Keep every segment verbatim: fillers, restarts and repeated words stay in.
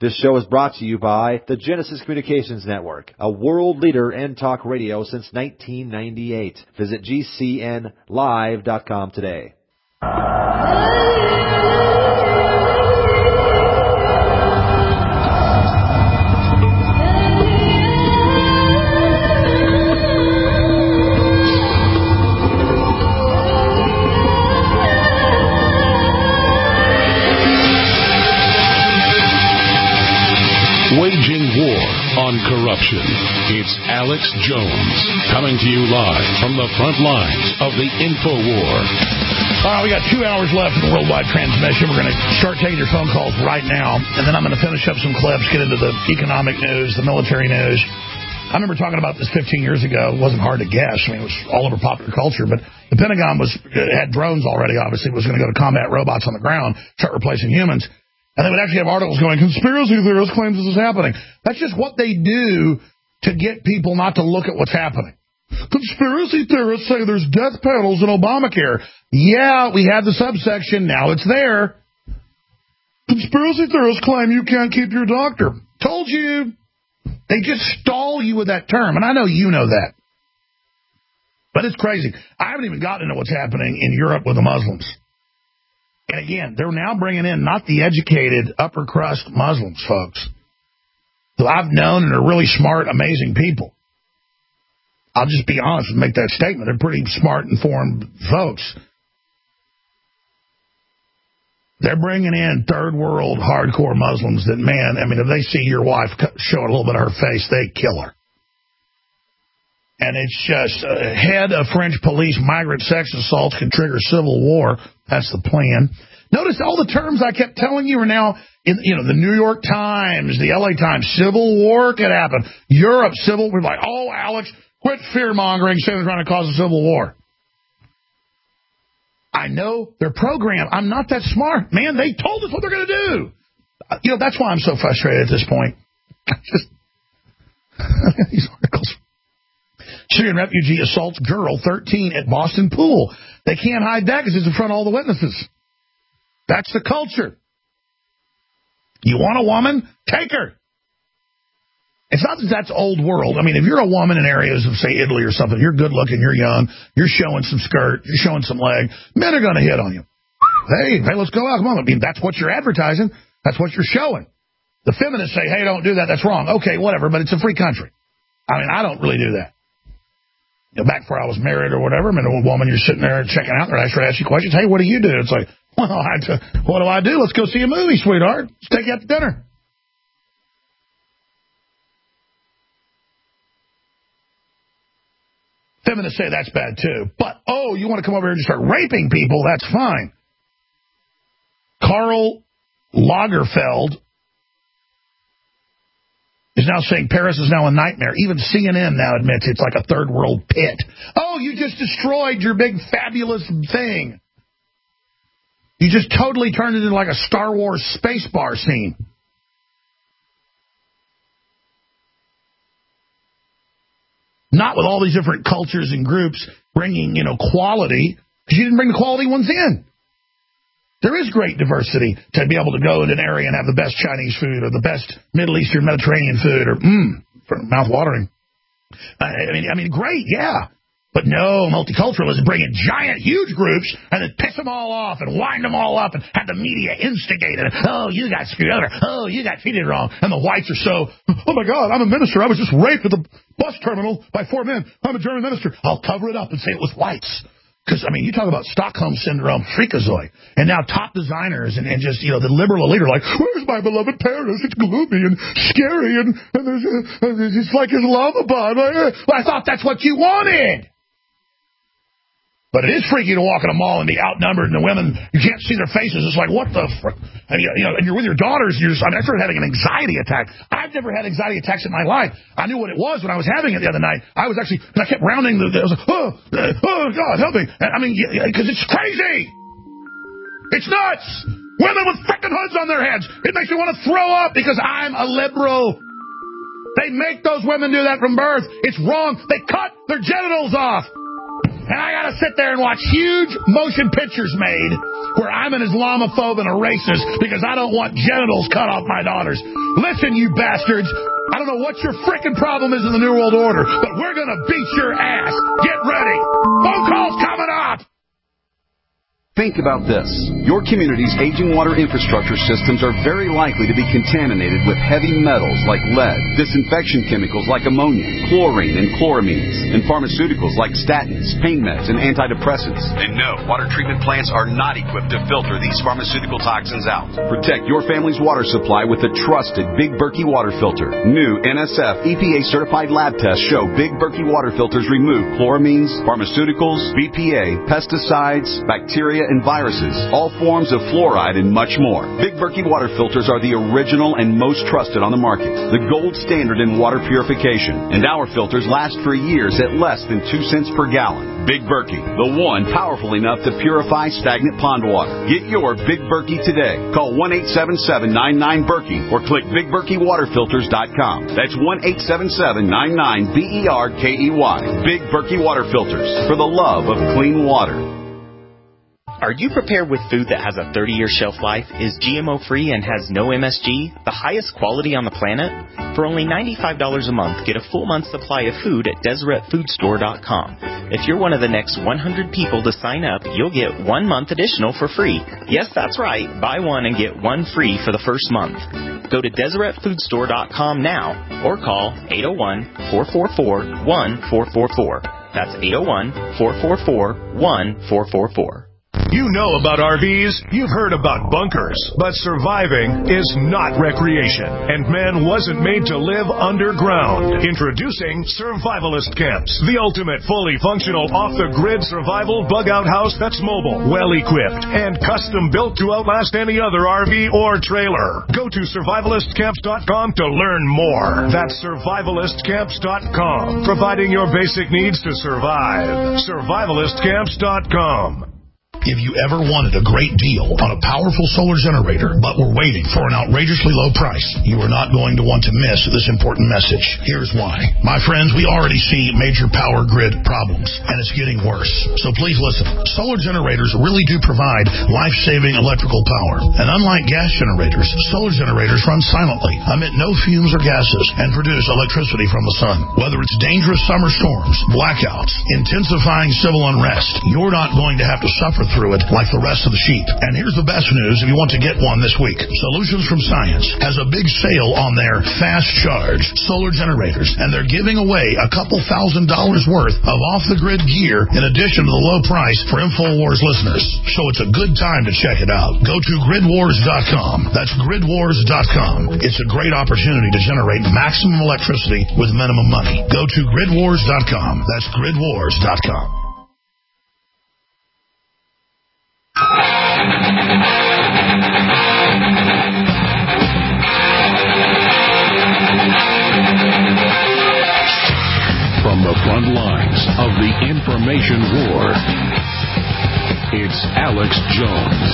This show is brought to you by the Genesis Communications Network, a world leader in talk radio since nineteen ninety-eight. Visit G C N live dot com today. Waging war on corruption. It's Alex Jones coming to you live from the front lines of the InfoWar. All right, we got two hours left in the worldwide transmission. We're going to start taking your phone calls right now, and then I'm going to finish up some clips, get into the economic news, the military news. I remember talking about this fifteen years ago. It wasn't hard to guess. I mean, it was all over popular culture, but the Pentagon was had drones already, obviously. It was going to go to combat robots on the ground, start replacing humans. And they would actually have articles going, conspiracy theorists claims this is happening. That's just what they do to get people not to look at what's happening. Conspiracy theorists say there's death panels in Obamacare. Yeah, we had the subsection. Now it's there. Conspiracy theorists claim you can't keep your doctor. Told you. They just stall you with that term. And I know you know that. But it's crazy. I haven't even gotten into what's happening in Europe with the Muslims. And again, they're now bringing in not the educated upper crust Muslims, folks, who I've known and are really smart, amazing people. I'll just be honest and make that statement. They're pretty smart, informed folks. They're bringing in third world hardcore Muslims that, man, I mean, if they see your wife show a little bit of her face, they kill her. And it's just uh, head of French police, migrant sex assaults can trigger civil war. That's the plan. Notice all the terms I kept telling you are now in, you know, the New York Times, the L A Times. Civil war could happen. Europe, civil. We're like, oh, Alex, quit fear-mongering, saying they're trying to cause a civil war. I know their program. I'm not that smart. Man, they told us what they're going to do. You know, that's why I'm so frustrated at this point. Just these articles. Syrian refugee assaults girl thirteen at Boston pool. They can't hide that because it's in front of all the witnesses. That's the culture. You want a woman? Take her. It's not that that's old world. I mean, if you're a woman in areas of, say, Italy or something, you're good looking, you're young, you're showing some skirt, you're showing some leg, men are going to hit on you. Hey, hey, let's go out. Come on. I mean, that's what you're advertising. That's what you're showing. The feminists say, hey, don't do that. That's wrong. Okay, whatever, but it's a free country. I mean, I don't really do that. You know, back before I was married or whatever, I mean, a woman, you're sitting there checking out, and I start asking you questions. Hey, what do you do? It's like, well, I do, what do I do? Let's go see a movie, sweetheart. Let's take you out to dinner. Feminists say that's bad, too. But, oh, you want to come over here and start raping people, that's fine. Karl Lagerfeld is now saying Paris is now a nightmare. Even C N N now admits it's like a third world pit. Oh, you just destroyed your big fabulous thing. You just totally turned it into like a Star Wars space bar scene. Not with all these different cultures and groups bringing, you know, quality, because you didn't bring the quality ones in. There is great diversity to be able to go in an area and have the best Chinese food or the best Middle Eastern Mediterranean food or, mmm, mouth-watering. I mean, I mean, great, yeah. But no, multiculturalism, bringing giant, huge groups and then piss them all off and wind them all up and have the media instigate it. Oh, you got screwed over. Oh, you got treated wrong. And the whites are so, oh, my God, I'm a minister. I was just raped at the bus terminal by four men. I'm a German minister. I'll cover it up and say it was whites. Because, I mean, you talk about Stockholm Syndrome, freakazoid, and now top designers and, and just, you know, the liberal elite are like, where's my beloved Paris? It's gloomy and scary, and, and there's a, it's like Islamabad. Well, I thought that's what you wanted. But it is freaky to walk in a mall and be outnumbered, and the women, you can't see their faces. It's like, what the frick? And, you know, and you're with your daughters, you're just, I mean, I started having an anxiety attack. I've never had anxiety attacks in my life. I knew what it was when I was having it the other night. I was actually, I kept rounding the, I was like, oh, oh, God, help me. I mean, because it's crazy. It's nuts. Women with frickin' hoods on their heads. It makes me want to throw up because I'm a liberal. They make those women do that from birth. It's wrong. They cut their genitals off. And I got to sit there and watch huge motion pictures made where I'm an Islamophobe and a racist because I don't want genitals cut off my daughters. Listen, you bastards. I don't know what your frickin' problem is in the New World Order, but we're going to beat your ass. Get ready. Phone calls coming up. Think about this. Your community's aging water infrastructure systems are very likely to be contaminated with heavy metals like lead, disinfection chemicals like ammonia, chlorine and chloramines, and pharmaceuticals like statins, pain meds, and antidepressants. And no, water treatment plants are not equipped to filter these pharmaceutical toxins out. Protect your family's water supply with the trusted Big Berkey water filter. New N S F E P A-certified lab tests show Big Berkey water filters remove chloramines, pharmaceuticals, B P A, pesticides, bacteria, and viruses, all forms of fluoride, and much more. Big Berkey water filters are the original and most trusted on the market, the gold standard in water purification, and our filters last for years at less than two cents per gallon. Big Berkey, the one powerful enough to purify stagnant pond water. Get your Big Berkey today. Call one eight seven seven, nine nine, Berkey or click big berkey water filters dot com. That's one eight seven seven, nine nine, B E R K E Y. Big Berkey water filters, for the love of clean water. Are you prepared with food that has a thirty-year shelf life, is G M O-free, and has no M S G, the highest quality on the planet? For only ninety-five dollars a month, get a full month's supply of food at Deseret Food Store dot com. If you're one of the next one hundred people to sign up, you'll get one month additional for free. Yes, that's right. Buy one and get one free for the first month. Go to Deseret Food Store dot com now or call eight oh one, four four four, one four four four. That's eight oh one, four four four, one four four four. You know about R Vs, you've heard about bunkers, but surviving is not recreation, and man wasn't made to live underground. Introducing Survivalist Camps, the ultimate fully functional off-the-grid survival bug-out house that's mobile, well-equipped, and custom-built to outlast any other R V or trailer. Go to survivalist camps dot com to learn more. That's survivalist camps dot com, providing your basic needs to survive. survivalist camps dot com. If you ever wanted a great deal on a powerful solar generator, but were waiting for an outrageously low price, you are not going to want to miss this important message. Here's why. My friends, we already see major power grid problems, and it's getting worse. So please listen. Solar generators really do provide life-saving electrical power. And unlike gas generators, solar generators run silently, emit no fumes or gases, and produce electricity from the sun. Whether it's dangerous summer storms, blackouts, intensifying civil unrest, you're not going to have to suffer through it like the rest of the sheep. And here's the best news if you want to get one this week. Solutions from Science has a big sale on their fast charge solar generators, and they're giving away a couple thousand dollars worth of off-the-grid gear in addition to the low price for InfoWars listeners. So it's a good time to check it out. Go to grid wars dot com. That's grid wars dot com. It's a great opportunity to generate maximum electricity with minimum money. Go to grid wars dot com. That's grid wars dot com. From the front lines of the information war, it's Alex Jones.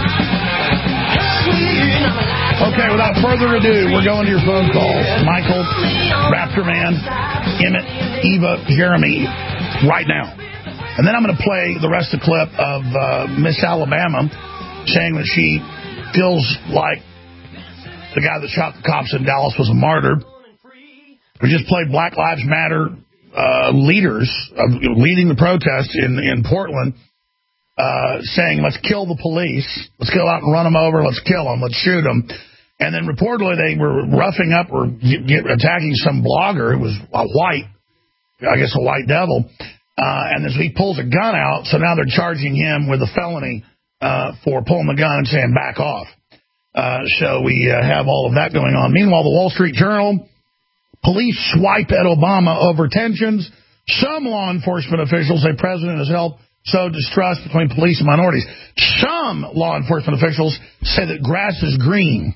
Okay, without further ado, we're going to your phone calls. Michael, Raptor Man, Emmett, Eva, Jeremy, right now. And then I'm going to play the rest of the clip of uh, Miss Alabama saying that she feels like the guy that shot the cops in Dallas was a martyr. We just played Black Lives Matter uh, leaders uh, leading the protest in, in Portland uh, saying, let's kill the police. Let's go out and run them over. Let's kill them. Let's shoot them. And then reportedly they were roughing up or get, get, attacking some blogger who was a white, I guess a white devil. Uh, and as he pulls a gun out, so now they're charging him with a felony uh, for pulling the gun and saying back off. Uh, so we uh, have all of that going on. Meanwhile, the Wall Street Journal, police swipe at Obama over tensions. Some law enforcement officials say president has helped sow distrust between police and minorities. Some law enforcement officials say that grass is green.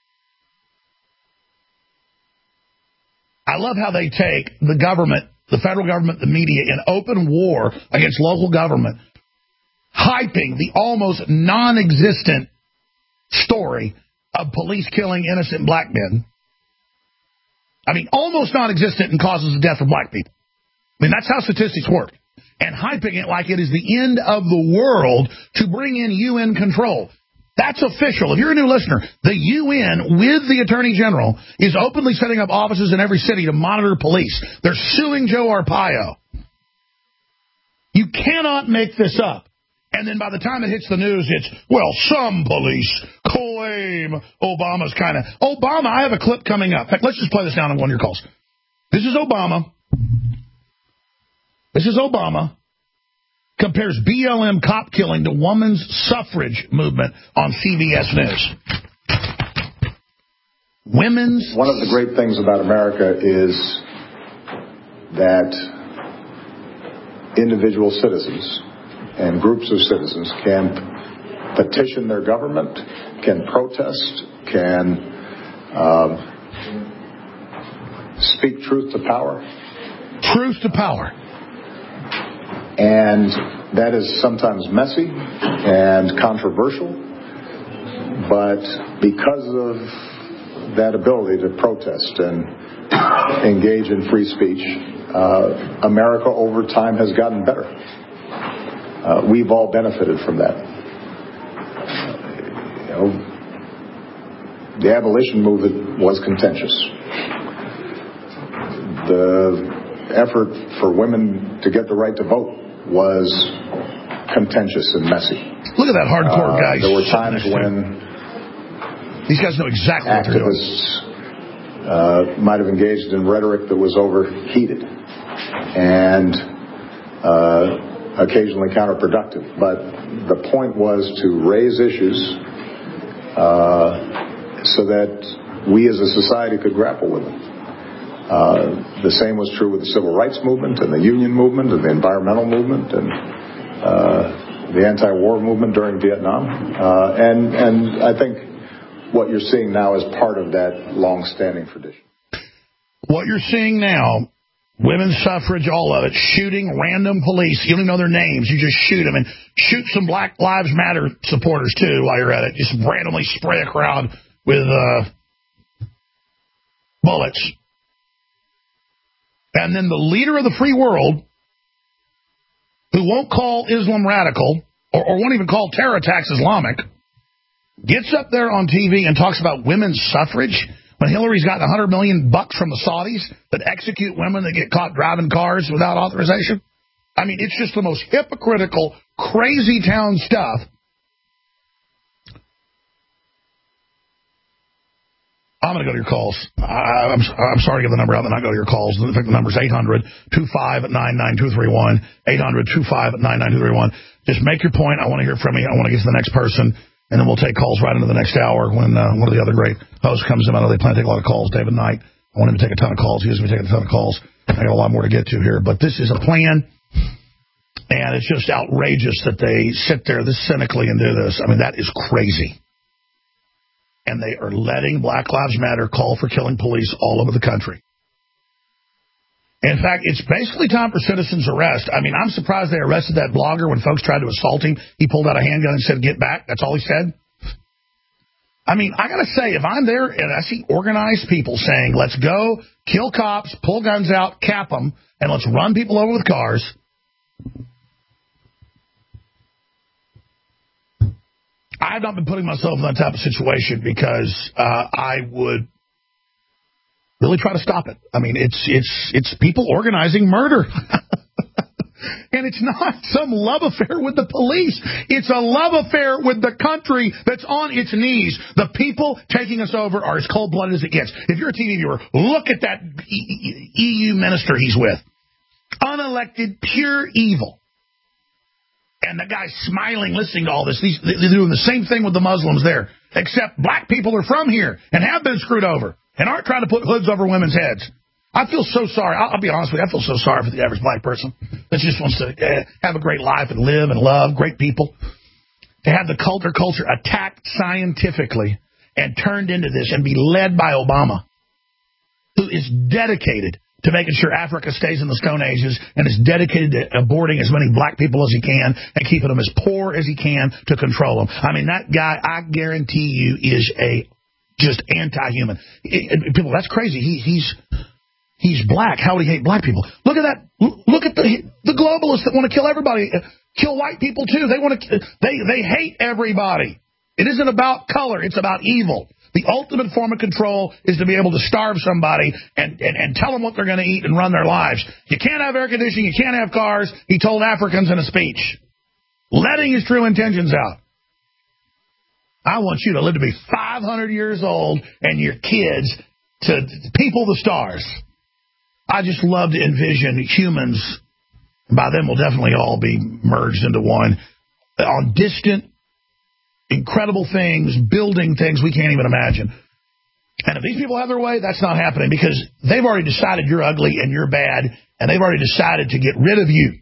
I love how they take the government, the federal government, the media, in open war against local government, hyping the almost non-existent story of police killing innocent black men. I mean, almost non-existent in causes of death of black people. I mean, that's how statistics work. and hyping it like it is the end of the world to bring in U N control. That's official. If you're a new listener, the U N, with the Attorney General, is openly setting up offices in every city to monitor police. They're suing Joe Arpaio. You cannot make this up. And then by the time it hits the news, it's, well, some police claim Obama's kind of... Obama, I have a clip coming up. In fact, let's just play this down on one of your calls. This is Obama. This is Obama. Compares B L M cop killing to woman's suffrage movement on C B S News. Women's... One of the great things about America is that individual citizens and groups of citizens can petition their government, can protest, can uh, speak truth to power. Truth to power. And that is sometimes messy and controversial, but because of that ability to protest and engage in free speech, uh, America over time has gotten better. Uh, we've all benefited from that. You know, the abolition movement was contentious. The effort for women to get the right to vote was contentious and messy. Look at that hardcore uh, guy. There were times when these guys know exactly what they're doing. Activists uh, might have engaged in rhetoric that was overheated and uh, occasionally counterproductive. But the point was to raise issues uh, so that we as a society could grapple with them. Uh, the same was true with the civil rights movement and the union movement and the environmental movement and uh, the anti-war movement during Vietnam. Uh, and, and I think what you're seeing now is part of that long-standing tradition. What you're seeing now, women's suffrage, all of it, shooting random police. You don't even know their names. You just shoot them. And shoot some Black Lives Matter supporters, too, while you're at it. Just randomly spray a crowd with uh, bullets. And then the leader of the free world, who won't call Islam radical, or, or won't even call terror attacks Islamic, gets up there on T V and talks about women's suffrage when Hillary's gotten one hundred million bucks from the Saudis that execute women that get caught driving cars without authorization. I mean, it's just the most hypocritical, crazy town stuff. I'm going to go to your calls. I, I'm, I'm sorry to give the number out and not go to your calls. In fact, the number is eight hundred, two five, nine nine two three one, eight hundred, two five, nine nine two three one. Just make your point. I want to hear from you. I want to get to the next person, and then we'll take calls right into the next hour when uh, one of the other great hosts comes in. I know they plan to take a lot of calls, David Knight. I want him to take a ton of calls. He has been taking a ton of calls. I got a lot more to get to here, but this is a plan, and it's just outrageous that they sit there this cynically and do this. I mean, that is crazy. And they are letting Black Lives Matter call for killing police all over the country. In fact, it's basically time for citizen's arrest. I mean, I'm surprised they arrested that blogger when folks tried to assault him. He pulled out a handgun and said, "Get back." That's all he said. I mean, I got to say, if I'm there and I see organized people saying, let's go, kill cops, pull guns out, cap them, and let's run people over with cars, I've not been putting myself in that type of situation because uh, I would really try to stop it. I mean, it's it's it's people organizing murder. And it's not some love affair with the police. It's a love affair with the country that's on its knees. The people taking us over are as cold-blooded as it gets. If you're a T V viewer, look at that E U minister he's with. Unelected, pure evil. And the guy's smiling, listening to all this. These, they're doing the same thing with the Muslims there, except black people are from here and have been screwed over and aren't trying to put hoods over women's heads. I feel so sorry. I'll, I'll be honest with you. I feel so sorry for the average black person that just wants to uh, have a great life and live and love great people. To have the culture culture attacked scientifically and turned into this and be led by Obama, who is dedicated to making sure Africa stays in the Stone Ages and is dedicated to aborting as many black people as he can and keeping them as poor as he can to control them. I mean, that guy, I guarantee you, is a just anti-human. It, it, people, that's crazy. He, he's... He's black. How would he hate black people? Look at that Look at the the globalists that want to kill everybody, kill white people too. They want to they they hate everybody. It isn't about color; it's about evil. The ultimate form of control is to be able to starve somebody and, and, and tell them what they're going to eat and run their lives. You can't have air conditioning. You can't have cars. He told Africans in a speech, letting his true intentions out. I want you to live to be five hundred years old and your kids to people the stars. I just love to envision humans, by then we'll definitely all be merged into one, on distant, incredible things, building things we can't even imagine. And if these people have their way, that's not happening because they've already decided you're ugly and you're bad, and they've already decided to get rid of you.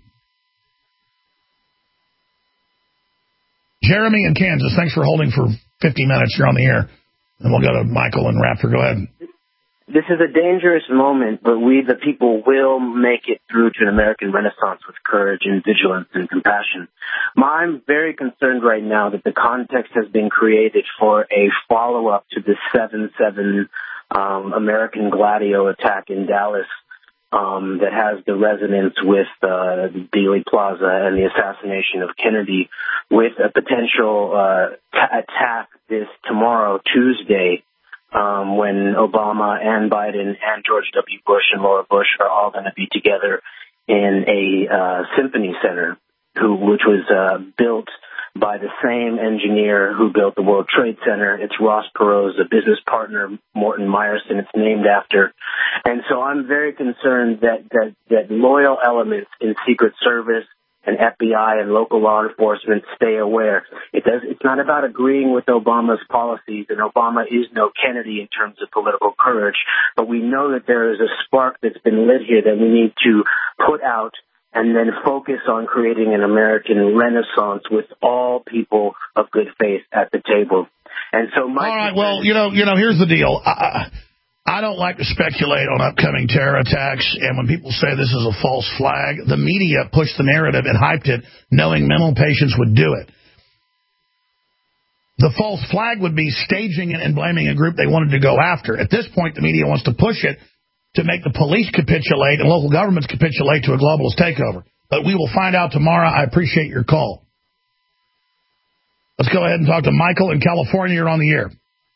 Jeremy in Kansas, thanks for holding for fifty minutes. You're on the air. And we'll go to Michael and Raptor. Go ahead. This is a dangerous moment, but we, the people, will make it through to an American Renaissance with courage and vigilance and compassion. I'm very concerned right now that the context has been created for a follow-up to the seven seven um, American Gladio attack in Dallas um, that has the resonance with uh, Dealey Plaza and the assassination of Kennedy, with a potential uh, t- attack this tomorrow, Tuesday, Um, when Obama and Biden and George W. Bush and Laura Bush are all going to be together in a uh, symphony center, who, which was uh, built by the same engineer who built the World Trade Center. It's Ross Perot's a business partner, Morton Meyerson. It's named after. And so I'm very concerned that, that, that loyal elements in Secret Service and F B I and local law enforcement stay aware. It does. It's not about agreeing with Obama's policies, and Obama is no Kennedy in terms of political courage, but we know that there is a spark that's been lit here that we need to put out and then focus on creating an American Renaissance with all people of good faith at the table. And so my... All right, well, you know, you know, here's the deal. I, I don't like to speculate on upcoming terror attacks, and when people say this is a false flag, the media pushed the narrative and hyped it, knowing mental patients would do it. The false flag would be staging it and blaming a group they wanted to go after. At this point, the media wants to push it to make the police capitulate and local governments capitulate to a globalist takeover. But we will find out tomorrow. I appreciate your call. Let's go ahead and talk to Michael in California. You're on the air.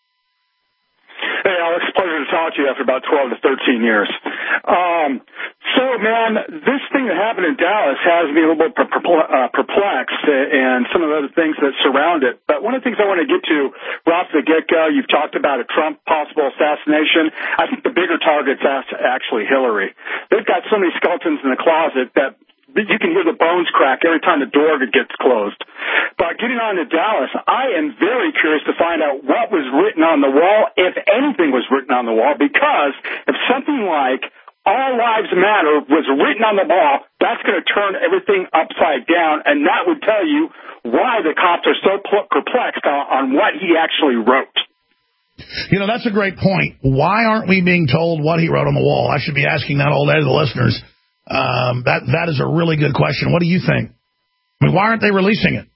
Hey, Alex, pleasure to talk to you after about twelve to thirteen years. Um, so, man, this thing that happened in Dallas has me a little bit perplexed, and some of the other things that surround it. But one of the things I want to get to, right off the get-go, you've talked about a Trump possible assassination. I think the bigger target's actually Hillary. They've got so many skeletons in the closet that you can hear the bones crack every time the door gets closed. But getting on to Dallas, I am very curious to find out what was written on the wall, if anything was written on the wall, because if something like all lives matter was written on the wall, that's going to turn everything upside down, and that would tell you why the cops are so perplexed on, on what he actually wrote. You know, that's a great point. Why aren't we being told what he wrote on the wall? I should be asking that all day to the listeners. Um, that that is a really good question. What do you think? I mean, why aren't they releasing it?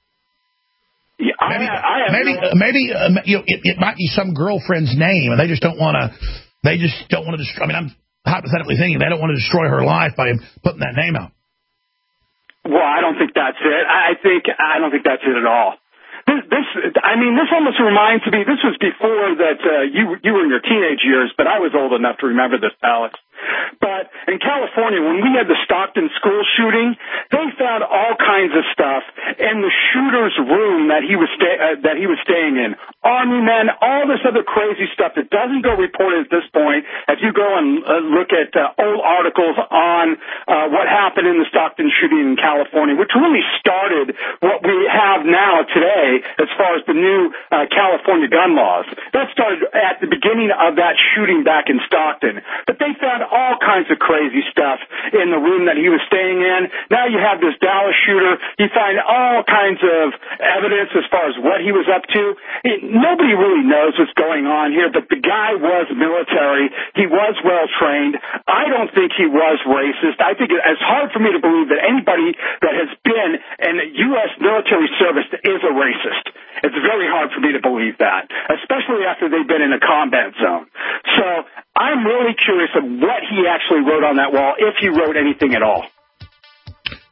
Yeah, I, maybe, I have maybe, no... maybe um, you know, it, it might be some girlfriend's name, and they just don't want to. They just don't want to destroy. I mean, I'm hypothetically thinking they don't want to destroy her life by putting that name out. Well, I don't think that's it. I think I don't think that's it at all. This, this, I mean, this almost reminds me. This was before that uh, you you were in your teenage years, but I was old enough to remember this, Alex. But in California, when we had the Stockton school shooting, they found all kinds of stuff in the shooter's room that he was sta- uh, that he was staying in. Army men, all this other crazy stuff that doesn't go reported at this point. If you go and uh, look at uh, old articles on uh, what happened in the Stockton shooting in California, which really started what we have now today as far as the new uh, California gun laws. That started at the beginning of that shooting back in Stockton. But they found all kinds of crazy stuff in the room that he was staying in. Now you have this Dallas shooter. You find all kinds of evidence as far as what he was up to. It, nobody really knows what's going on here, but the guy was military. He was well-trained. I don't think he was racist. I think it's hard for me to believe that anybody that has been in U S military service is a racist. It's very hard for me to believe that, especially after they've been in a combat zone. So I'm really curious of what he actually wrote on that wall, if he wrote anything at all.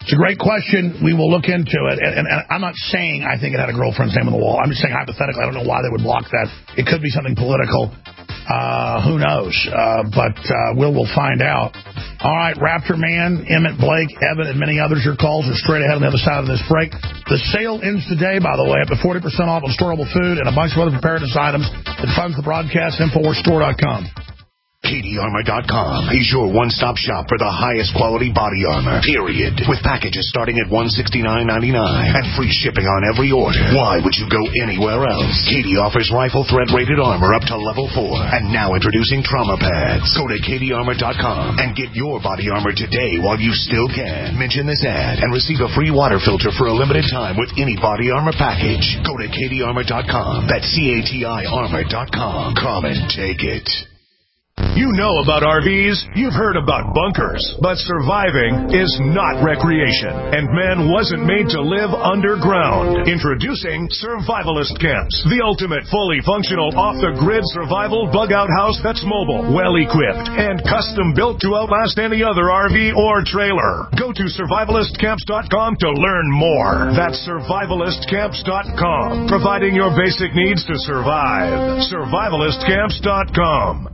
It's a great question. We will look into it. And, and, and I'm not saying I think it had a girlfriend's name on the wall. I'm just saying hypothetically, I don't know why they would block that. It could be something political. Uh, who knows? Uh, but uh, we'll, we'll find out. All right, Raptor Man, Emmett, Blake, Evan, and many others, your calls are straight ahead on the other side of this break. The sale ends today, by the way, up to forty percent off on storable food and a bunch of other preparedness items. It funds the broadcast, Infowars Store dot com. Katie Armor dot com is your one-stop shop for the highest quality body armor, period. With packages starting at one hundred sixty-nine ninety-nine and free shipping on every order. Why would you go anywhere else? Katie offers rifle threat-rated armor up to level four. And now introducing trauma pads. Go to Katie Armor dot com and get your body armor today while you still can. Mention this ad and receive a free water filter for a limited time with any body armor package. Go to Katie Armor dot com. That's C A T I Armor dot com. Come and take it. You know about R Vs, you've heard about bunkers, but surviving is not recreation, and man wasn't made to live underground. Introducing Survivalist Camps, the ultimate fully functional off-the-grid survival bug-out house that's mobile, well-equipped, and custom-built to outlast any other R V or trailer. Go to survivalist camps dot com to learn more. That's survivalist camps dot com, providing your basic needs to survive. survivalist camps dot com.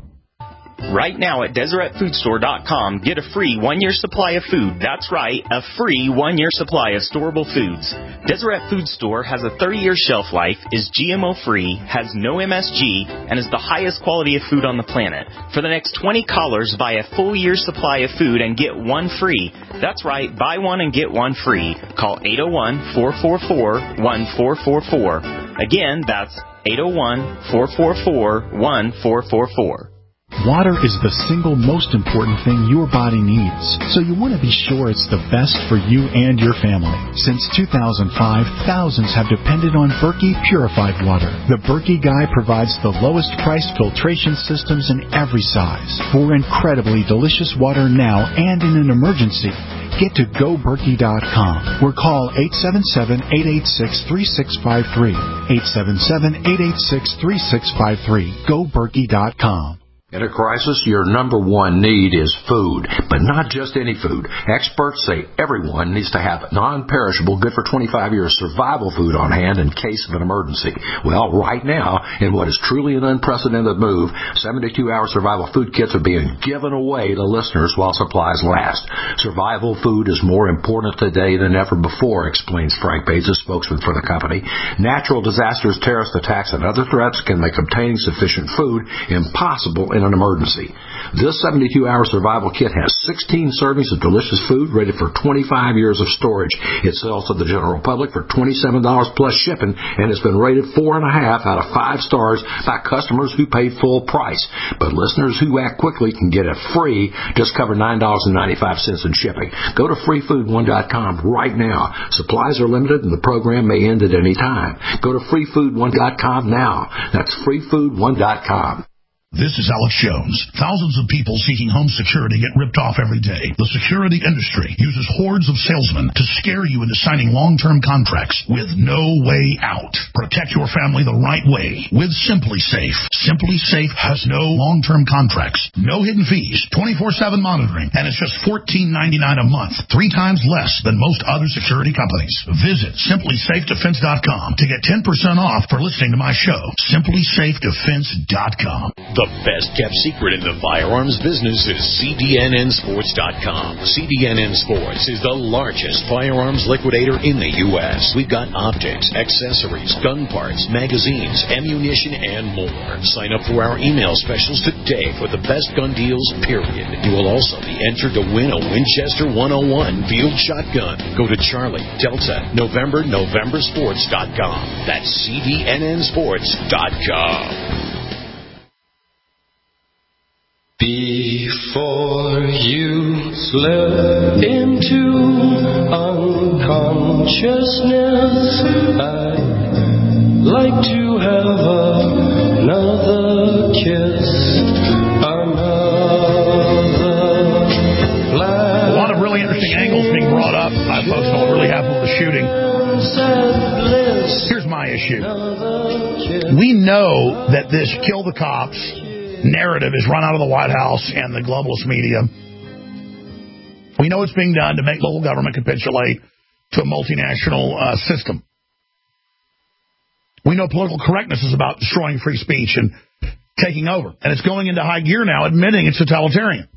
Right now at Deseret Food Store dot com, get a free one-year supply of food. That's right, a free one-year supply of storable foods. Deseret Food Store has a thirty-year shelf life, is G M O-free, has no M S G, and is the highest quality of food on the planet. For the next twenty callers, buy a full year's supply of food and get one free. That's right, buy one and get one free. Call eight oh one, four four four, one four four four. Again, that's eight oh one, four four four, one four four four. Water is the single most important thing your body needs, so you want to be sure it's the best for you and your family. Since two thousand five, thousands have depended on Berkey purified water. The Berkey Guy provides the lowest priced filtration systems in every size for incredibly delicious water now and in an emergency. Get to go berkey dot com or call eight seven seven, eight eight six, three six five three. eight seven seven, eight eight six, three six five three. go berkey dot com. In a crisis, your number one need is food, but not just any food. Experts say everyone needs to have non-perishable, good for twenty-five years survival food on hand in case of an emergency. Well, right now, in what is truly an unprecedented move, seventy-two hour survival food kits are being given away to listeners while supplies last. Survival food is more important today than ever before, explains Frank Bates, a spokesman for the company. Natural disasters, terrorist attacks, and other threats can make obtaining sufficient food impossible in an emergency. This seventy-two hour survival kit has sixteen servings of delicious food ready for twenty-five years of storage. It sells to the general public for twenty-seven dollars plus shipping, and it's been rated four and a half out of five stars by customers who paid full price. But listeners who act quickly can get it free. Just cover nine dollars and ninety-five cents in shipping. Go to free food one dot com right now. Supplies are limited and the program may end at any time. Go to free food one dot com now. That's free food one dot com. This is Alex Jones. Thousands of people seeking home security get ripped off every day. The security industry uses hordes of salesmen to scare you into signing long-term contracts with no way out. Protect your family the right way with Simply Safe. Simply Safe has no long-term contracts, no hidden fees, twenty-four seven monitoring, and it's just fourteen ninety-nine a month, three times less than most other security companies. Visit simply safe defense dot com to get ten percent off for listening to my show. simply safe defense dot com. The best-kept secret in the firearms business is C D N N sports dot com. C D N N Sports is the largest firearms liquidator in the U S We've got optics, accessories, gun parts, magazines, ammunition, and more. Sign up for our email specials today for the best gun deals, period. You will also be entered to win a Winchester one oh one field shotgun. Go to Charlie, Delta, November, November sports dot com. That's C D N N sports dot com. Before you slip into unconsciousness, I'd like to have another kiss, another black. A lot of really interesting angles being brought up by folks on what really happened with the shooting. Here's my issue. We know that this kill the cops narrative is run out of the White House and the globalist media. We know it's being done to make local government capitulate to a multinational uh, system. We know political correctness is about destroying free speech and taking over. And it's going into high gear now, admitting it's totalitarian.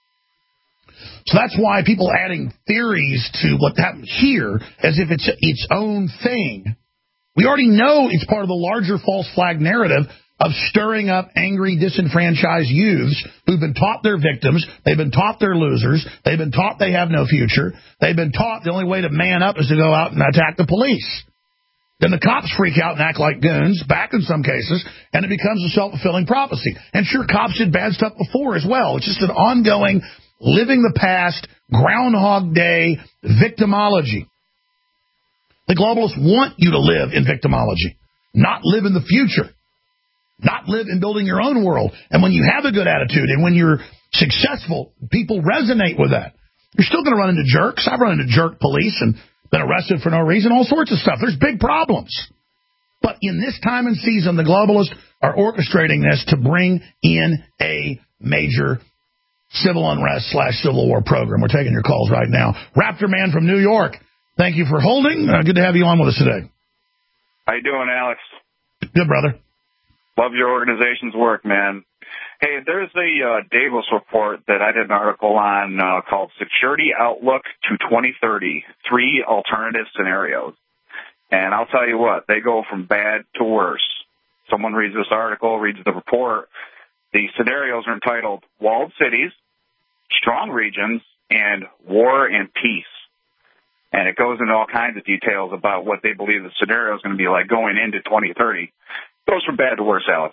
So that's why people adding theories to what happened here as if it's its own thing. We already know it's part of the larger false flag narrative of stirring up angry, disenfranchised youths who've been taught they're victims, they've been taught they're losers, they've been taught they have no future, they've been taught the only way to man up is to go out and attack the police. Then the cops freak out and act like goons, back in some cases, and it becomes a self-fulfilling prophecy. And sure, cops did bad stuff before as well. It's just an ongoing, living the past, Groundhog Day victimology. The globalists want you to live in victimology, not live in the future, not live in building your own world. And when you have a good attitude and when you're successful, people resonate with that. You're still going to run into jerks. I've run into jerk police and been arrested for no reason, all sorts of stuff. There's big problems. But in this time and season, the globalists are orchestrating this to bring in a major civil unrest slash civil war program. We're taking your calls right now. Raptor Man from New York, thank you for holding. Uh, good to have you on with us today. How you doing, Alex? Good, brother. Love your organization's work, man. Hey, there's a uh, Davos report that I did an article on uh, called Security Outlook to twenty thirty, Three Alternative Scenarios. And I'll tell you what, they go from bad to worse. Someone reads this article, reads the report. The scenarios are entitled Walled Cities, Strong Regions, and War and Peace. And it goes into all kinds of details about what they believe the scenario is going to be like going into twenty thirty. It goes from bad to worse, Alex.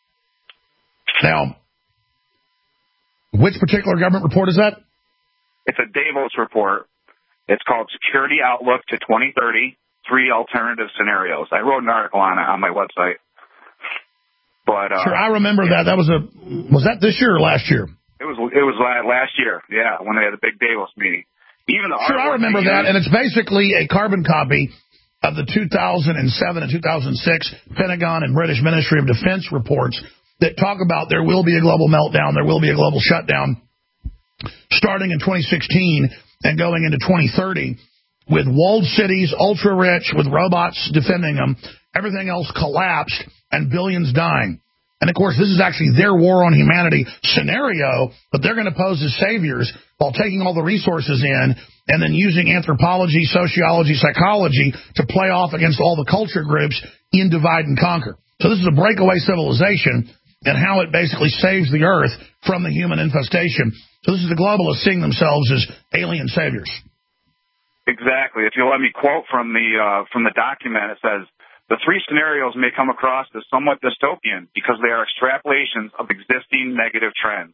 Now, which particular government report is that? It's a Davos report. It's called Security Outlook to twenty thirty, Three Alternative Scenarios. I wrote an article on it on my website. But uh, sure, I remember that. That was a was that this year or last year? It was it was last year, yeah, when they had a big Davos meeting. Even the sure, I remember that, and it's basically a carbon copy of the two thousand seven and two thousand six Pentagon and British Ministry of Defense reports that talk about there will be a global meltdown, there will be a global shutdown starting in twenty sixteen and going into twenty thirty with walled cities, ultra-rich, with robots defending them, everything else collapsed, and billions dying. And, of course, this is actually their war on humanity scenario, but they're going to pose as saviors while taking all the resources in and then using anthropology, sociology, psychology to play off against all the culture groups in divide and conquer. So this is a breakaway civilization and how it basically saves the earth from the human infestation. So this is the globalists seeing themselves as alien saviors. Exactly. If you'll let me quote from the uh, from the document, it says, the three scenarios may come across as somewhat dystopian because they are extrapolations of existing negative trends.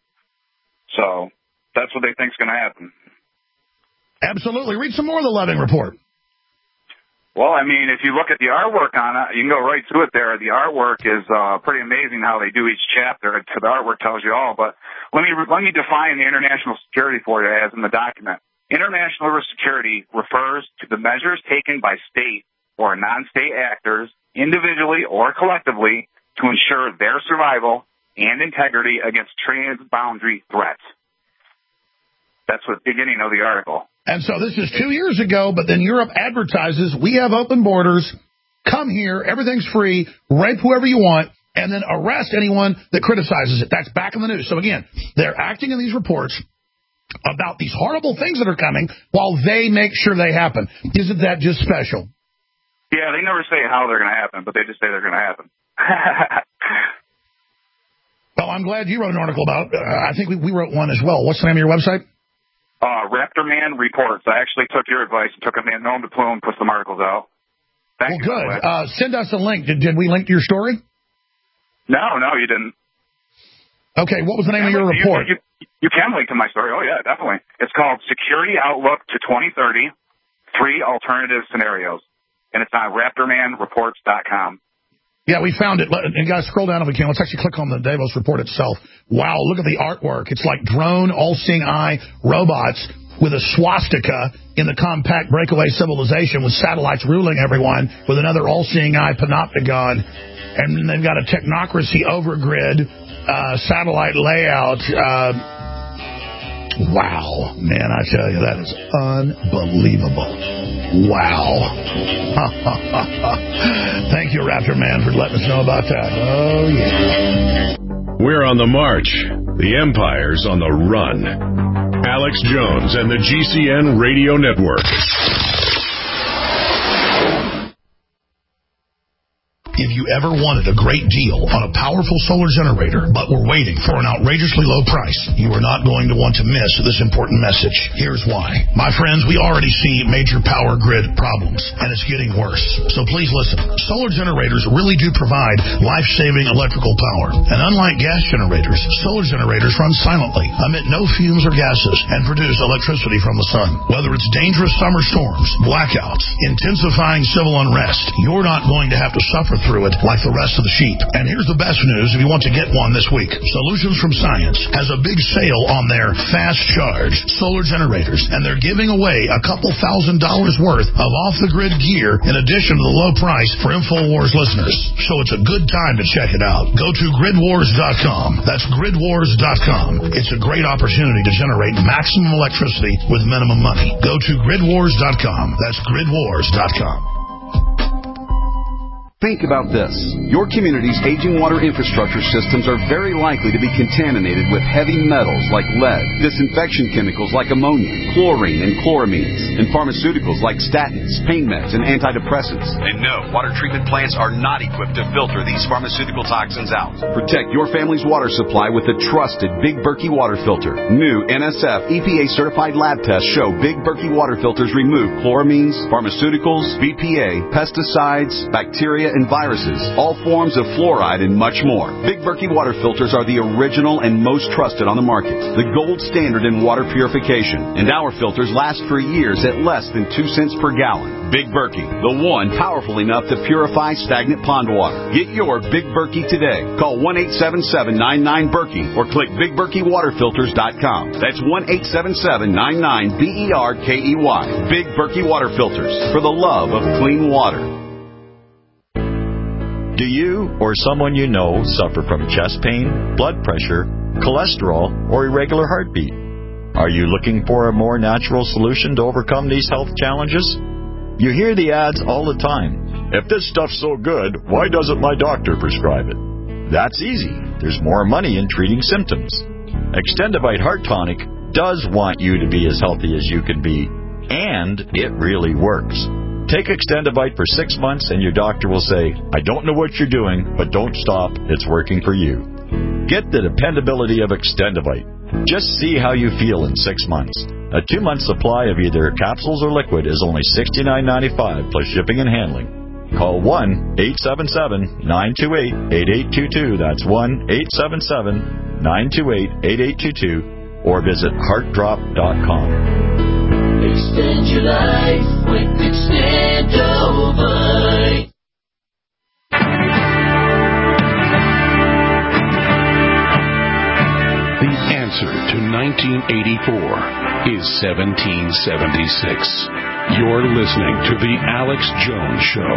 So that's what they think is going to happen. Absolutely. Read some more of the Loving Report. Well, I mean, if you look at the artwork on it, you can go right to it there. The artwork is uh, pretty amazing how they do each chapter. The artwork tells you all. But let me let me define the international security for you as in the document. International security refers to the measures taken by state or non-state actors, individually or collectively, to ensure their survival and integrity against transboundary threats. That's the beginning of the article. And so this is two years ago, but then Europe advertises, we have open borders, come here, everything's free, rape whoever you want, and then arrest anyone that criticizes it. That's back in the news. So again, they're acting in these reports about these horrible things that are coming while they make sure they happen. Isn't that just special? Yeah, they never say how they're going to happen, but they just say they're going to happen. Well, I'm glad you wrote an article about it. Uh, I think we, we wrote one as well. What's the name of your website? Uh, Raptor Man Reports. I actually took your advice and took a man known to plume, put some articles out. Thank well, you, good. Uh, send us a link. Did, did we link to your story? No, no, you didn't. Okay, what was the name you of your you, report? You, you, you can link to my story. Oh, yeah, definitely. It's called Security Outlook to twenty thirty, Three Alternative Scenarios. And it's on raptor man reports dot com. Yeah, we found it. And guys, scroll down if we can. Let's actually click on the Davos report itself. Wow, look at the artwork. It's like drone, all-seeing eye robots with a swastika in the compact breakaway civilization with satellites ruling everyone with another all-seeing eye panopticon. And they've got a technocracy overgrid uh, satellite layout. Uh, Wow. Man, I tell you, that is unbelievable. Wow. Thank you, Raptor Man, for letting us know about that. Oh, yeah. We're on the march. The Empire's on the run. Alex Jones and the G C N Radio Network. If you ever wanted a great deal on a powerful solar generator, but were waiting for an outrageously low price, you are not going to want to miss this important message. Here's why. My friends, we already see major power grid problems, and it's getting worse. So please listen. Solar generators really do provide life-saving electrical power. And unlike gas generators, solar generators run silently, emit no fumes or gases, and produce electricity from the sun. Whether it's dangerous summer storms, blackouts, intensifying civil unrest, you're not going to have to suffer through through it like the rest of the sheep. And here's the best news if you want to get one this week. Solutions from Science has a big sale on their fast charge solar generators, and they're giving away a couple thousand dollars worth of off-the-grid gear in addition to the low price for InfoWars listeners. So it's a good time to check it out. Go to grid wars dot com. That's grid wars dot com. It's a great opportunity to generate maximum electricity with minimum money. Go to grid wars dot com. That's grid wars dot com. Think about this. Your community's aging water infrastructure systems are very likely to be contaminated with heavy metals like lead, disinfection chemicals like ammonia, chlorine and chloramines, and pharmaceuticals like statins, pain meds, and antidepressants. And no, water treatment plants are not equipped to filter these pharmaceutical toxins out. Protect your family's water supply with the trusted Big Berkey water filter. New N S F E P A-certified lab tests show Big Berkey water filters remove chloramines, pharmaceuticals, B P A, pesticides, bacteria, and viruses, all forms of fluoride, and much more. Big Berkey water filters are the original and most trusted on the market, the gold standard in water purification, and our filters last for years at less than two cents per gallon. Big Berkey, the one powerful enough to purify stagnant pond water. Get your Big Berkey today. Call one eight seven seven, nine nine, Berkey or click big berkey water filters dot com. That's one eight seven seven, nine nine, B E R K E Y. Big Berkey water filters, for the love of clean water. Do you or someone you know suffer from chest pain, blood pressure, cholesterol, or irregular heartbeat? Are you looking for a more natural solution to overcome these health challenges? You hear the ads all the time. If this stuff's so good, why doesn't my doctor prescribe it? That's easy. There's more money in treating symptoms. Extendivite Heart Tonic does want you to be as healthy as you can be, and it really works. Take Extendivite for six months and your doctor will say, I don't know what you're doing, but don't stop. It's working for you. Get the dependability of Extendivite. Just see how you feel in six months. A two-month supply of either capsules or liquid is only sixty-nine ninety-five plus shipping and handling. Call one eight seven seven, nine two eight, eight eight two two. That's one eight seven seven, nine two eight, eight eight two two. Or visit heart drop dot com. Extend your life with Extendovite. The answer to nineteen eighty-four is seventeen seventy-six. You're listening to The Alex Jones Show.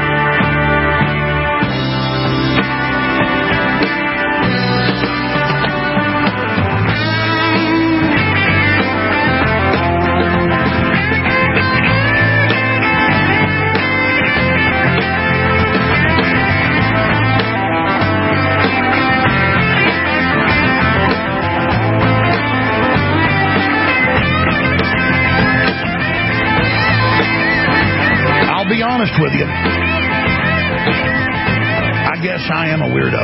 With you. I guess I am a weirdo.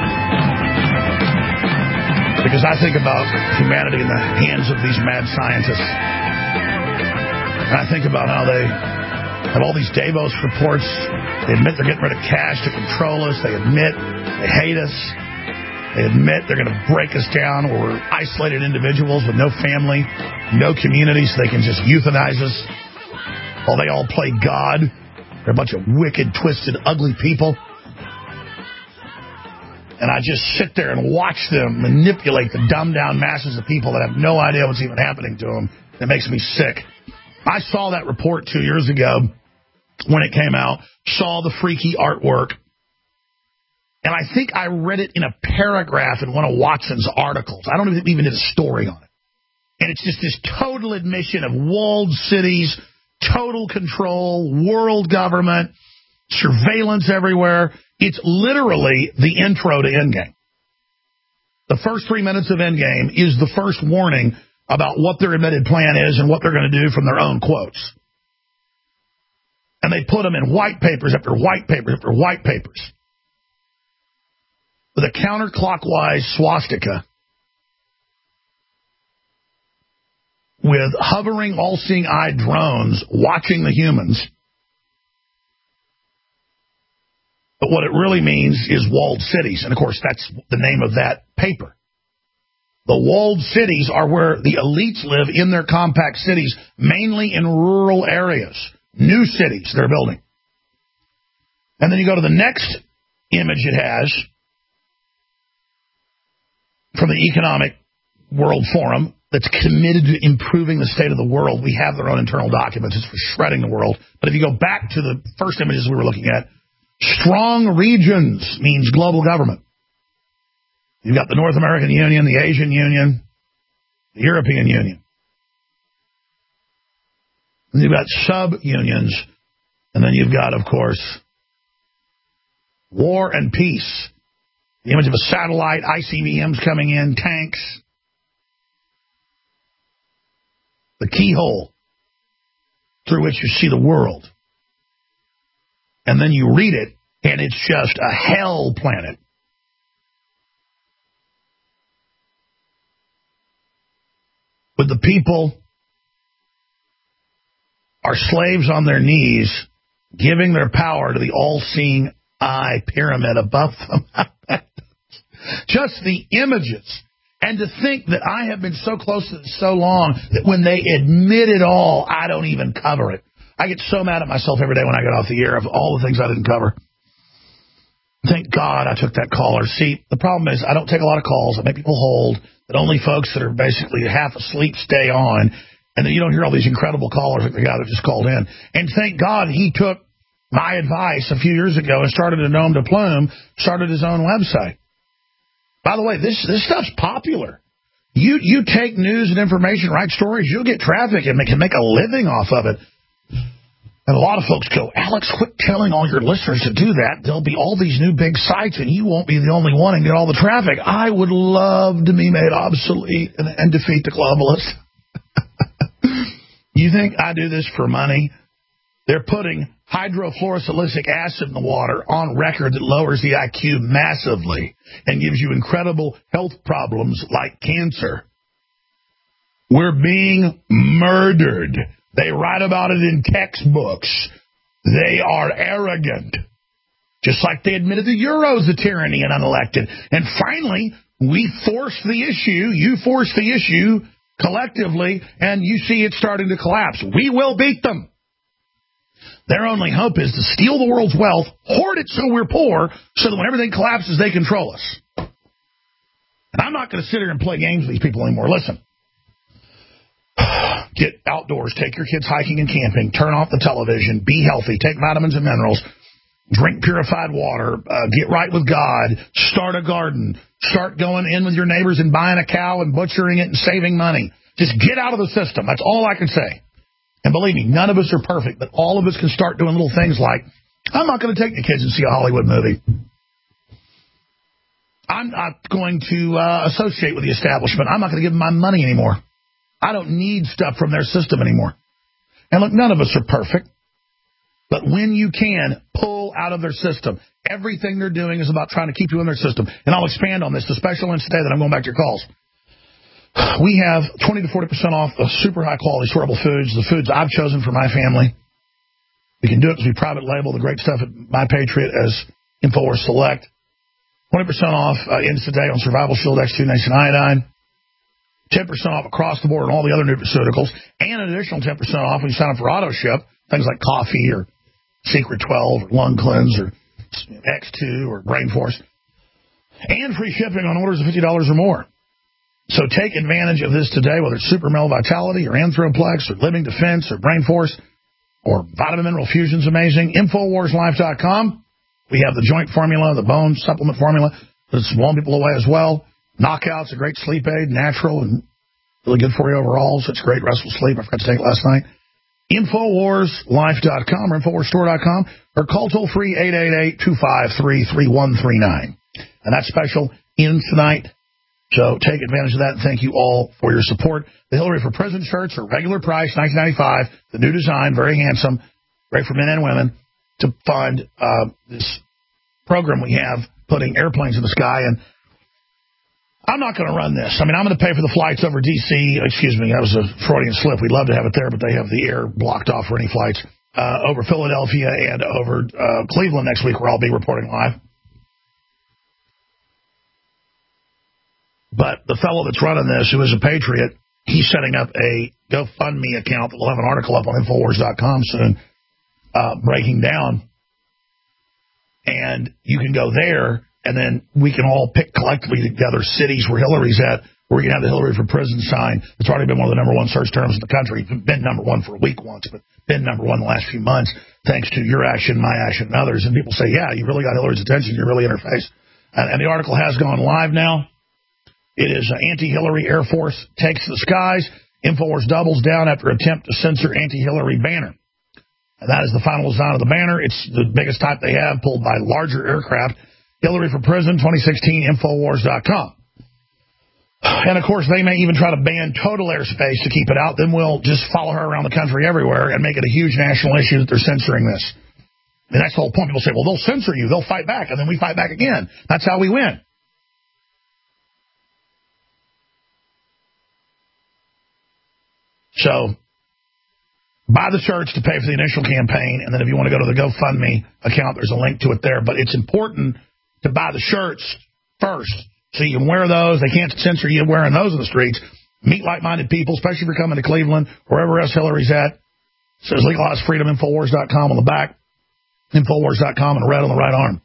Because I think about humanity in the hands of these mad scientists. And I think about how they have all these Davos reports. They admit they're getting rid of cash to control us. They admit they hate us. They admit they're going to break us down, or we're isolated individuals with no family, no community, so they can just euthanize us. While they all play God. They're a bunch of wicked, twisted, ugly people. And I just sit there and watch them manipulate the dumbed-down masses of people that have no idea what's even happening to them. It makes me sick. I saw that report two years ago when it came out, saw the freaky artwork, and I think I read it in a paragraph in one of Watson's articles. I don't even, even did a story on it. And it's just this total admission of walled cities, total control, world government, surveillance everywhere. It's literally the intro to Endgame. The first three minutes of Endgame is the first warning about what their admitted plan is and what they're going to do from their own quotes. And they put them in white papers after white papers after white papers with a counterclockwise swastika with hovering, all-seeing-eye drones watching the humans. But what it really means is walled cities. And, of course, that's the name of that paper. The walled cities are where the elites live in their compact cities, mainly in rural areas, new cities they're building. And then you go to the next image it has from the Economic World Forum that's committed to improving the state of the world. We have their own internal documents. It's for shredding the world. But if you go back to the first images we were looking at, strong regions means global government. You've got the North American Union, the Asian Union, the European Union. And you've got sub-unions. And then you've got, of course, war and peace. The image of a satellite, I C B Ms coming in, tanks. The keyhole through which you see the world. And then you read it, and it's just a hell planet. But the people are slaves on their knees, giving their power to the all-seeing eye pyramid above them. Just the images. And to think that I have been so close to this so long that when they admit it all, I don't even cover it. I get so mad at myself every day when I get off the air of all the things I didn't cover. Thank God I took that caller. See, the problem is I don't take a lot of calls. I make people hold, that only folks that are basically half asleep stay on, and then you don't hear all these incredible callers like the guy that just called in. And thank God he took my advice a few years ago and started a Gnome to Plume, started his own website. By the way, this this stuff's popular. You you take news and information, write stories, you'll get traffic and can make a living off of it. And a lot of folks go, Alex, quit telling all your listeners to do that. There'll be all these new big sites, and you won't be the only one and get all the traffic. I would love to be made obsolete and, and defeat the globalists. You think I do this for money? They're putting hydrofluorosilicic acid in the water on record that lowers the I Q massively and gives you incredible health problems like cancer. We're being murdered. They write about it in textbooks. They are arrogant. Just like they admitted the Euro's a tyranny and unelected. And finally, we force the issue, you force the issue collectively, and you see it starting to collapse. We will beat them. Their only hope is to steal the world's wealth, hoard it so we're poor, so that when everything collapses, they control us. And I'm not going to sit here and play games with these people anymore. Listen. Get outdoors, take your kids hiking and camping, turn off the television, be healthy, take vitamins and minerals, drink purified water, uh, get right with God, start a garden, start going in with your neighbors and buying a cow and butchering it and saving money. Just get out of the system. That's all I can say. And believe me, none of us are perfect, but all of us can start doing little things like, I'm not going to take the kids and see a Hollywood movie. I'm not going to uh, associate with the establishment. I'm not going to give them my money anymore. I don't need stuff from their system anymore. And look, none of us are perfect. But when you can, pull out of their system. Everything they're doing is about trying to keep you in their system. And I'll expand on this. The special ones today that I'm going back to your calls. We have twenty to forty percent off of super high-quality storable foods, the foods I've chosen for my family. We can do it because we private label the great stuff at My Patriot as InfoWars Select. twenty percent off uh, ends today on Survival Shield X two Nation Iodine. ten percent off across the board on all the other nutraceuticals, and an additional ten percent off when you sign up for AutoShip, things like coffee or Secret twelve or Lung Cleanse or X two or Brain Force, and free shipping on orders of fifty dollars or more. So take advantage of this today, whether it's Super Male Vitality or Anthroplex or Living Defense or Brain Force or Vitamin Mineral Fusion's amazing. Infowars Life dot com. We have the joint formula, the bone supplement formula that's blowing people away as well. Knockout's a great sleep aid, natural and Really good for you overall. Such great restful sleep. I forgot to take it last night. Infowars Life dot com or Infowars Store dot com or call toll-free eight eight eight, two five three, three one three nine. And that special ends tonight. So take advantage of that, and thank you all for your support. The Hillary for Prison shirts are regular price, nineteen ninety-five dollars. The new design, very handsome, great for men and women, to fund uh, this program we have, putting airplanes in the sky. And I'm not going to run this. I mean, I'm going to pay for the flights over D C. Excuse me, that was a Freudian slip. We'd love to have it there, but they have the air blocked off for any flights. Uh, over Philadelphia and over uh, Cleveland next week, where I'll be reporting live. But the fellow that's running this, who is a patriot, he's setting up a GoFundMe account that will have an article up on Infowars dot com soon, uh, breaking down. And you can go there, and then we can all pick collectively together cities where Hillary's at, where we can have the Hillary for Prison sign. It's already been one of the number one search terms in the country. It's been number one for a week once, but been number one the last few months, thanks to your action, my action, and others. And people say, yeah, you really got Hillary's attention. You're really in her face. And, and the article has gone live now. It is uh, Anti-Hillary Air Force takes the skies. Infowars doubles down after attempt to censor Anti-Hillary banner. And that is the final design of the banner. It's the biggest type they have, pulled by larger aircraft. Hillary for Prison twenty sixteen, Infowars dot com. And, of course, they may even try to ban total airspace to keep it out. Then we'll just follow her around the country everywhere and make it a huge national issue that they're censoring this. And that's the whole point. People say, well, they'll censor you. They'll fight back. And then we fight back again. That's how we win. So buy the shirts to pay for the initial campaign, and then if you want to go to the GoFundMe account, there's a link to it there. But it's important to buy the shirts first so you can wear those. They can't censor you wearing those in the streets. Meet like-minded people, especially if you're coming to Cleveland, wherever else Hillary's at. It says Legalize Freedom, Infowars dot com on the back, Infowars dot com in red on the right arm.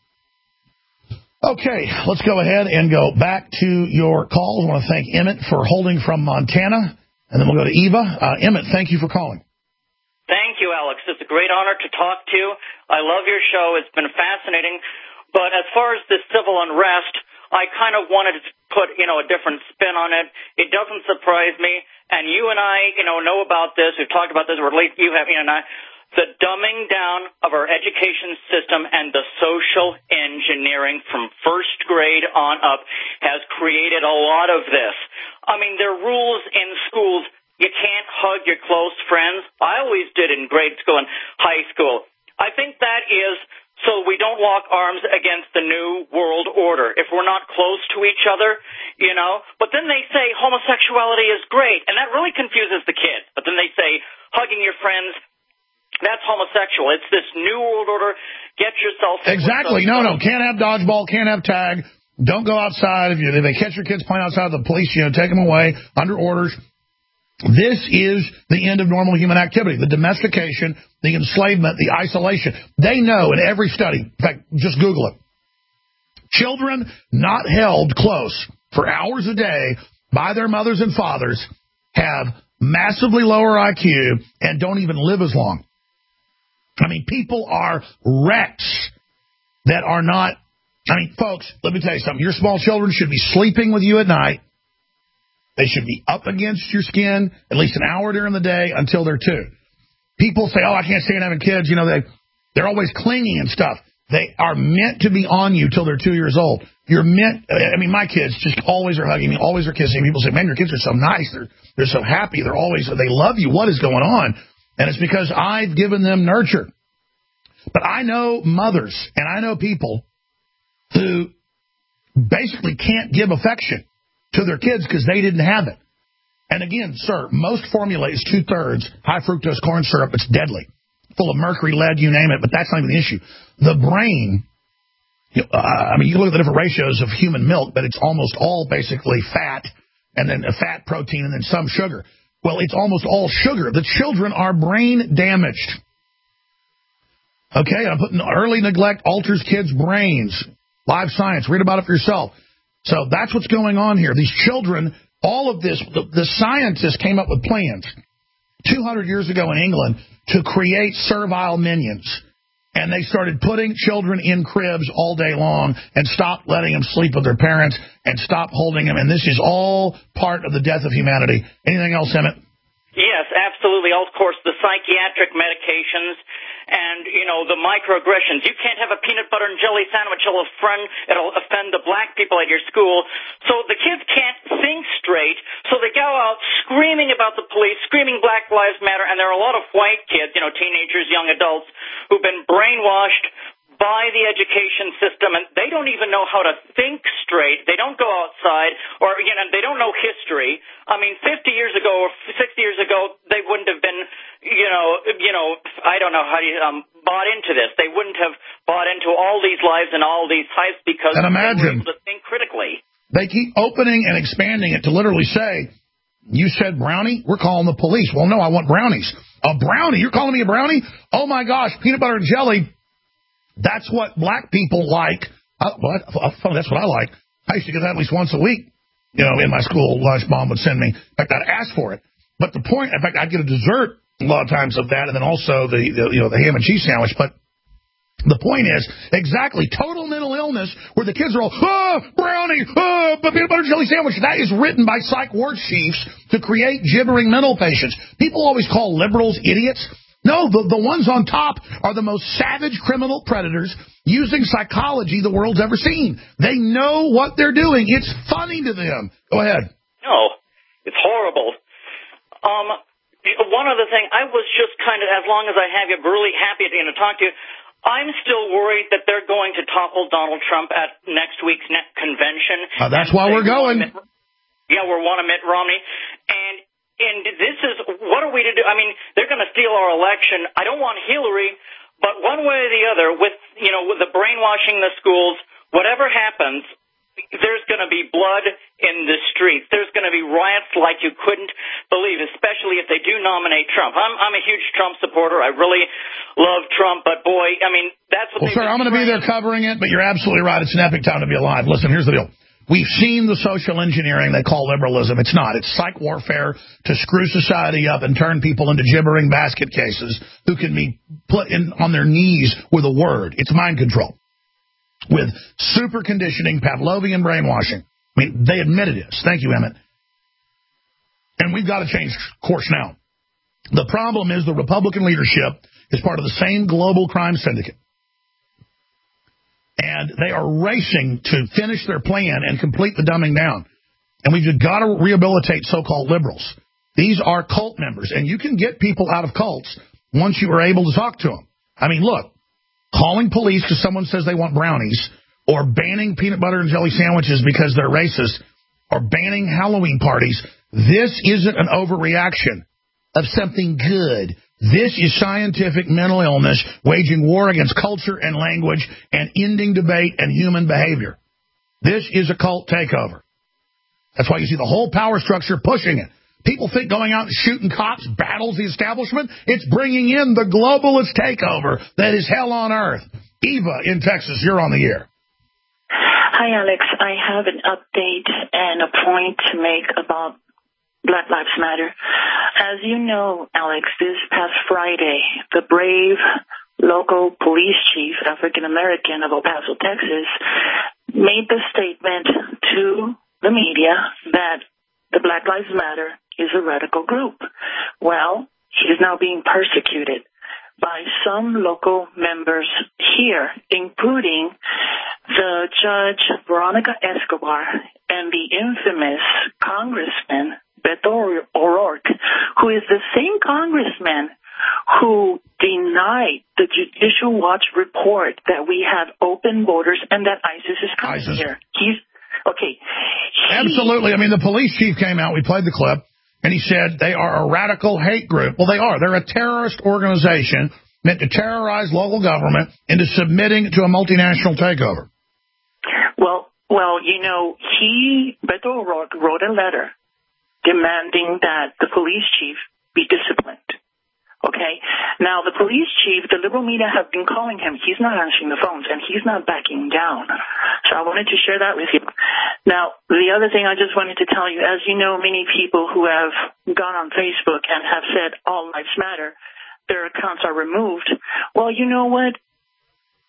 Okay, let's go ahead and go back to your calls. I want to thank Emmett for holding from Montana. And then we'll go to Eva. Uh, Emmett, thank you for calling. Thank you, Alex. It's a great honor to talk to you. I love your show. It's been fascinating. But as far as this civil unrest, I kind of wanted to put, you know, a different spin on it. It doesn't surprise me. And you and I, you know, know about this. We've talked about this, or at least you have, you and I. The dumbing down of our education system and the social engineering from first grade on up has created a lot of this. I mean, there are rules in schools. You can't hug your close friends. I always did in grade school and high school. I think that is so we don't lock arms against the new world order if we're not close to each other, you know. But then they say homosexuality is great, and that really confuses the kids. But then they say hugging your friends, that's homosexual. It's this new world order. Get yourself... Exactly. No, no. Can't have dodgeball. Can't have tag. Don't go outside. If, you, if they catch your kids playing outside, the police, you know, take them away under orders. This is the end of normal human activity, the domestication, the enslavement, the isolation. They know in every study, in fact, just Google it, children not held close for hours a day by their mothers and fathers have massively lower I Q and don't even live as long. I mean, people are wrecks that are not, I mean, folks, let me tell you something. Your small children should be sleeping with you at night. They should be up against your skin at least an hour during the day until they're two. People say, oh, I can't stand having kids. You know, they, they're always clinging and stuff. They are meant to be on you till they're two years old. You're meant, I mean, my kids just always are hugging me, always are kissing me. People say, man, your kids are so nice. They're, they're so happy. They're always, they love you. What is going on? And it's because I've given them nurture. But I know mothers and I know people who basically can't give affection to their kids because they didn't have it. And again, sir, most formula is two-thirds high fructose corn syrup. It's deadly, full of mercury, lead, you name it, but that's not even the issue. The brain, you know, uh, I mean, you look at the different ratios of human milk, but it's almost all basically fat and then a fat, protein, and then some sugar. Well, it's almost all sugar. The children are brain damaged. Okay, I'm putting early neglect alters kids' brains. Live science. Read about it for yourself. So that's what's going on here. These children, all of this, the, the scientists came up with plans two hundred years ago in England to create servile minions. and they started putting children in cribs all day long and stopped letting them sleep with their parents and stopped holding them. And this is all part of the death of humanity. Anything else, Emmett? Yes, absolutely. Of course, the psychiatric medications and, you know, the microaggressions. You can't have a peanut butter and jelly sandwich. It'll offend, it'll offend the black people at your school. So the kids can't think straight, so they go out screaming about the police, screaming Black Lives Matter, and there are a lot of white kids, you know, teenagers, young adults, who've been brainwashed by the education system, and they don't even know how to think straight. They don't go outside, or, you know, they don't know history. I mean, fifty years ago or sixty years ago, they wouldn't have been, you know, you know, I don't know how you um, bought into this. They wouldn't have bought into all these lies and all these heists because and they imagine, were able to think critically. They keep opening and expanding it to literally say, you said brownie? We're calling the police. Well, no, I want brownies. A brownie? You're calling me a brownie? Oh, my gosh, peanut butter and jelly. That's what black people like. I, well, I, I, that's what I like. I used to get that at least once a week. You know, in my school, lunch mom would send me. In fact, I'd ask for it. But the point, in fact, I'd get a dessert a lot of times of that, and then also the, the you know the ham and cheese sandwich. But the point is, exactly, total mental illness where the kids are all, oh, brownie, oh, peanut butter jelly sandwich. That is written by psych ward chiefs to create gibbering mental patients. People always call liberals idiots. No, the, the ones on top are the most savage criminal predators using psychology the world's ever seen. They know what they're doing. It's funny to them. Go ahead. No, it's horrible. Um, one other thing, I was just kind of, as long as I have you, really happy to, you know, talk to you. I'm still worried that they're going to topple Donald Trump at next week's net convention. Uh, that's why we're going. Mitt, yeah, we're one of Mitt Romney. And And this is, what are we to do? I mean, they're going to steal our election. I don't want Hillary, but one way or the other, with, you know, with the brainwashing the schools, whatever happens, there's going to be blood in the streets. There's going to be riots like you couldn't believe, especially if they do nominate Trump. I'm, I'm a huge Trump supporter. I really love Trump, but boy, I mean, that's what well, sir, I'm going to be there covering it, but you're absolutely right. It's an epic time to be alive. Listen, here's the deal. We've seen the social engineering they call liberalism. It's not. It's psych warfare to screw society up and turn people into gibbering basket cases who can be put in on their knees with a word. It's mind control. With super conditioning, Pavlovian brainwashing. I mean, they admitted this. Thank you, Emmett. And we've got to change course now. The problem is the Republican leadership is part of the same global crime syndicate. And they are racing to finish their plan and complete the dumbing down. And we've just got to rehabilitate so-called liberals. These are cult members, and you can get people out of cults once you are able to talk to them. I mean, look, calling police because someone says they want brownies, or banning peanut butter and jelly sandwiches because they're racist, or banning Halloween parties, this isn't an overreaction of something good. This is scientific mental illness waging war against culture and language and ending debate and human behavior. This is a cult takeover. That's why you see the whole power structure pushing it. People think going out and shooting cops battles the establishment. It's bringing in the globalist takeover that is hell on earth. Eva in Texas, you're on the air. Hi, Alex. I have an update and a point to make about Black Lives Matter. As you know, Alex, this past Friday, the brave local police chief, African-American of El Paso, Texas, made the statement to the media that the Black Lives Matter is a radical group. Well, he is now being persecuted by some local members here, including the Judge Veronica Escobar and the infamous Congressman Beto O'Rourke, who is the same congressman who denied the Judicial Watch report that we have open borders and that ISIS is coming ISIS. here. He's okay. He, Absolutely. I mean, the police chief came out. We played the clip. And he said they are a radical hate group. Well, they are. They're a terrorist organization meant to terrorize local government into submitting to a multinational takeover. Well, well, you know, he, Beto O'Rourke, wrote a letter demanding that the police chief be disciplined. Okay? Now, the police chief, the liberal media have been calling him. He's not answering the phones, and he's not backing down. So I wanted to share that with you. Now, the other thing I just wanted to tell you, as you know, many people who have gone on Facebook and have said all lives matter, their accounts are removed. Well, you know what?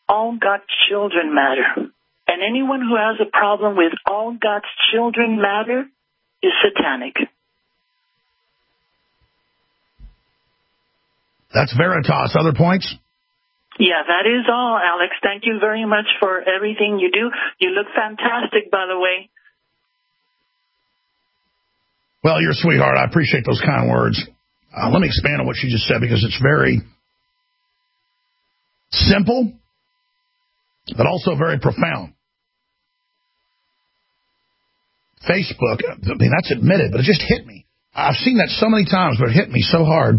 all God's children matter. And anyone who has a problem with all God's children matter is satanic. That's Veritas. Other points? Yeah, that is all, Alex. Thank you very much for everything you do. You look fantastic, by the way. Well, you're a sweetheart. I appreciate those kind words. Uh, let me expand on what you just said because it's very simple, but also very profound. Facebook, I mean, that's admitted, but it just hit me. I've seen that so many times, but it hit me so hard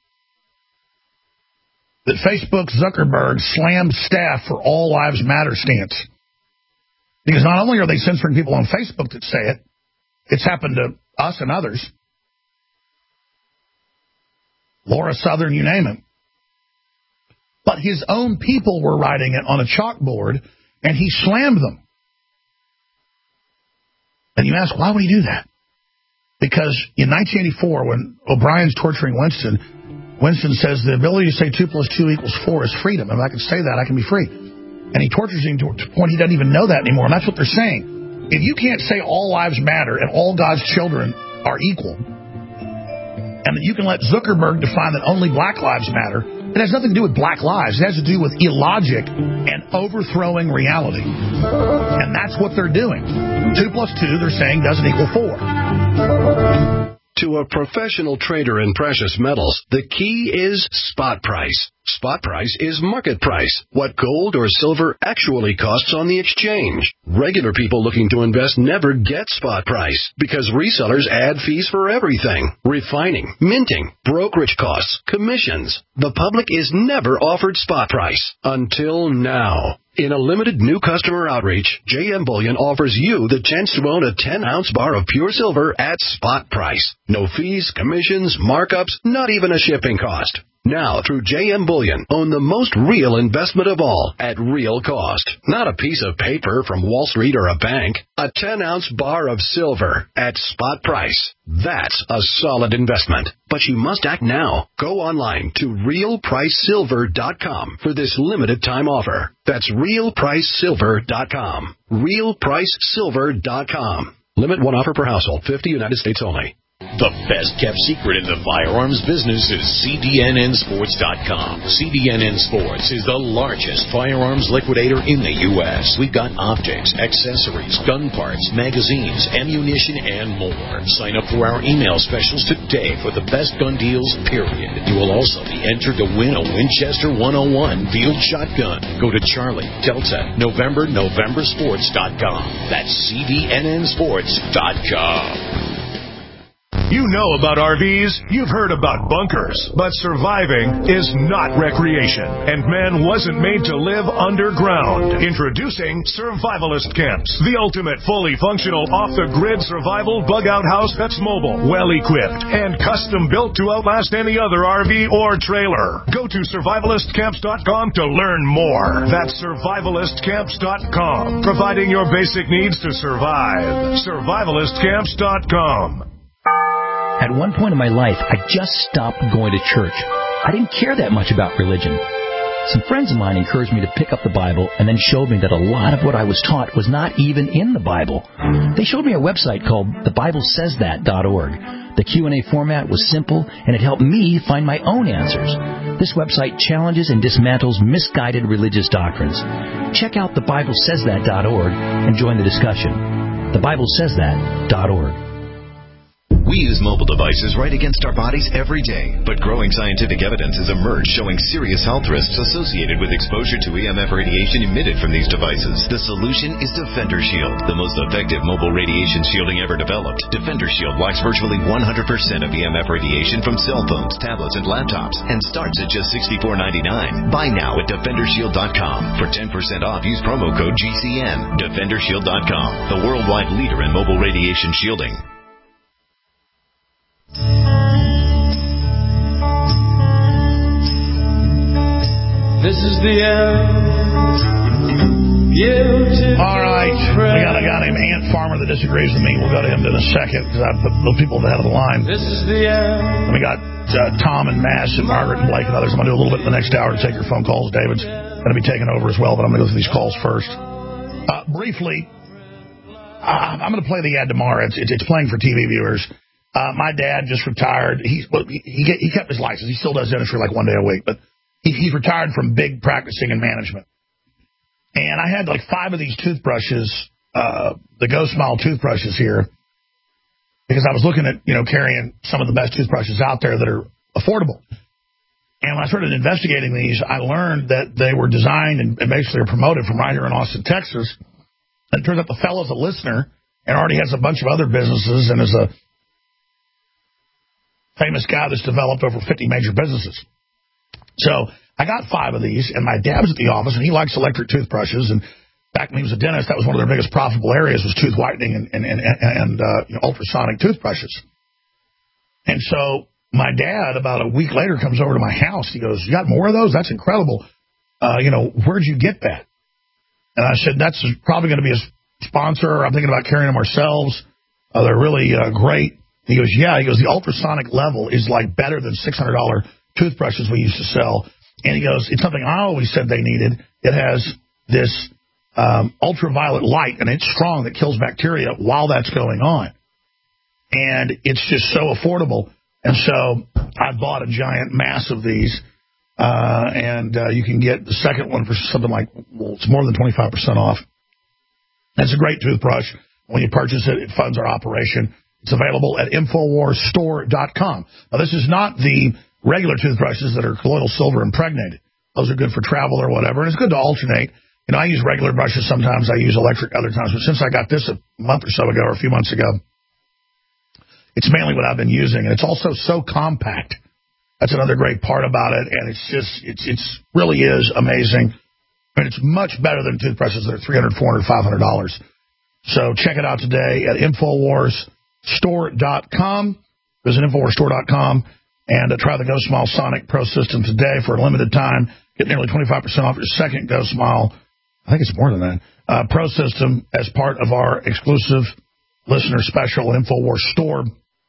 that Facebook Zuckerberg slammed staff for All Lives Matter stance. Because not only are they censoring people on Facebook that say it, it's happened to us and others. Laura Southern, you name it. But his own people were writing it on a chalkboard, and he slammed them. And you ask, why would he do that? Because in nineteen eighty-four, when O'Brien's torturing Winston, Winston says the ability to say two plus two equals four is freedom. If I can say that, I can be free. And he tortures him to a point he doesn't even know that anymore. And that's what they're saying. If you can't say all lives matter and all God's children are equal, and that you can let Zuckerberg define that only black lives matter, it has nothing to do with black lives. It has to do with illogic and overthrowing reality. And that's what they're doing. Two plus two, they're saying, doesn't equal four. To a professional trader in precious metals, the key is spot price. Spot price is market price, what gold or silver actually costs on the exchange. Regular people looking to invest never get spot price because resellers add fees for everything. Refining, minting, brokerage costs, commissions. The public is never offered spot price until now. In a limited new customer outreach, J M Bullion offers you the chance to own a ten ounce bar of pure silver at spot price. No fees, commissions, markups, not even a shipping cost. Now, through J M Bullion, own the most real investment of all at real cost. Not a piece of paper from Wall Street or a bank. A ten ounce bar of silver at spot price. That's a solid investment. But you must act now. Go online to real price silver dot com for this limited time offer. That's real price silver dot com. real price silver dot com. Limit one offer per household. fifty United States only. The best-kept secret in the firearms business is C D N N Sports dot com. C D N N Sports is the largest firearms liquidator in the U S We've got optics, accessories, gun parts, magazines, ammunition, and more. Sign up for our email specials today for the best gun deals, period. You will also be entered to win a Winchester one oh one field shotgun. Go to Charlie, Delta, November, November Sports dot com. That's C D N N Sports dot com. You know about R Vs, you've heard about bunkers, but surviving is not recreation, and man wasn't made to live underground. Introducing Survivalist Camps, the ultimate fully functional off-the-grid survival bug-out house that's mobile, well-equipped, and custom-built to outlast any other R V or trailer. Go to survivalist camps dot com to learn more. That's survivalist camps dot com, providing your basic needs to survive. survivalist camps dot com. At one point in my life, I just stopped going to church. I didn't care that much about religion. Some friends of mine encouraged me to pick up the Bible and then showed me that a lot of what I was taught was not even in the Bible. They showed me a website called the bible says that dot org. The Q and A format was simple, and it helped me find my own answers. This website challenges and dismantles misguided religious doctrines. Check out the bible says that dot org and join the discussion. the bible says that dot org. We use mobile devices right against our bodies every day, but growing scientific evidence has emerged showing serious health risks associated with exposure to E M F radiation emitted from these devices. The solution is Defender Shield, the most effective mobile radiation shielding ever developed. Defender Shield blocks virtually one hundred percent of E M F radiation from cell phones, tablets, and laptops, and starts at just sixty-four ninety-nine. Buy now at defender shield dot com. For ten percent off, use promo code G C N. defender shield dot com, the worldwide leader in mobile radiation shielding. This is the end. Beautiful. All right. We got a guy named Ant Farmer that disagrees with me. We'll go to him in a second because I put those people at the head of the line. This is the end. And we got uh, Tom and Mass and Margaret and Blake and others. I'm going to do a little bit in the next hour to take your phone calls, David. going to be taking over as well, but I'm going to go through these calls first. Uh, briefly, uh, I'm going to play the ad tomorrow. It's, it's, it's playing for T V viewers. Uh, my dad just retired. He, well, he, he, he kept his license. He still does dentistry like one day a week, but he, he's retired from big practicing in management. And I had like five of these toothbrushes, uh, the Go Smile toothbrushes here, because I was looking at, you know, carrying some of the best toothbrushes out there that are affordable. And when I started investigating these, I learned that they were designed and, and basically are promoted from right here in Austin, Texas. And it turns out the fellow's a listener and already has a bunch of other businesses and is a famous guy that's developed over fifty major businesses. So I got five of these, and my dad was at the office, and he likes electric toothbrushes. And back when he was a dentist, that was one of their biggest profitable areas was tooth whitening and, and, and, and uh, you know, ultrasonic toothbrushes. And so my dad, about a week later, comes over to my house. He goes, "You got more of those? That's incredible. Uh, you know, where'd you get that?" And I said, "That's probably going to be a sponsor. I'm thinking about carrying them ourselves. Uh, they're really uh, great." He goes, "Yeah." He goes, "The ultrasonic level is like better than six hundred dollars toothbrushes we used to sell." And he goes, "It's something I always said they needed. It has this um, ultraviolet light, and it's strong that kills bacteria while that's going on. And it's just so affordable." And so I bought a giant mass of these, uh, and uh, you can get the second one for something like, well, it's more than twenty-five percent off. That's a great toothbrush. When you purchase it, it funds our operation. It's available at Infowars Store dot com. Now, this is not the regular toothbrushes that are colloidal silver impregnated. Those are good for travel or whatever, and it's good to alternate. You know, I use regular brushes sometimes. I use electric other times. But since I got this a month or so ago or a few months ago, it's mainly what I've been using, and it's also so compact. That's another great part about it, and it's just, it's it's really is amazing. I mean, it's much better than toothbrushes that are three hundred dollars, four hundred dollars, five hundred dollars. So check it out today at Infowars Store dot com. Visit Infowars Store dot com and uh, try the Go Smile Sonic Pro System today for a limited time. Get nearly twenty-five percent off your second Go Smile. I think it's more than that. Uh, Pro System as part of our exclusive listener special at Infowars Store